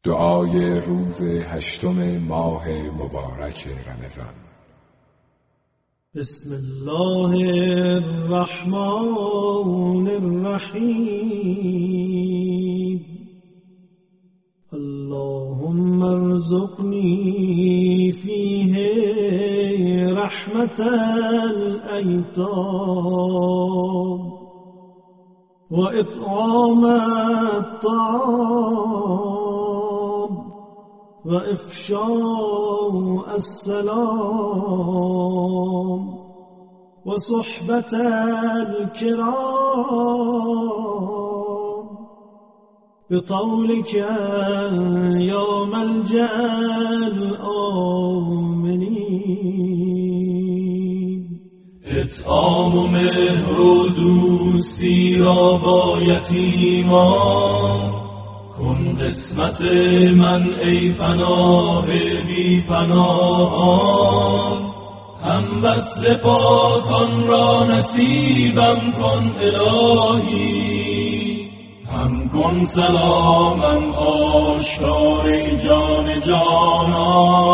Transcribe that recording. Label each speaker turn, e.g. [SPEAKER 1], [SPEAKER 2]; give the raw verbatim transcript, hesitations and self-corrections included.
[SPEAKER 1] دعای روز هشتم ماه مبارک رمضان.
[SPEAKER 2] بسم الله الرحمن الرحیم. اللهم ارزقنی فیه رحمت الایتام و اطعام الطعام و افشاء السلام و صحبت الکرام بطولك یا ملجأ الآمنین.
[SPEAKER 3] اطعام و مهر و دوستی را با یتیمان کن قسمت من ای پناه بی پناهان. هم وصل پاکان را نصیبم کن الهی، هم کن سلامم آشکار جان جانان.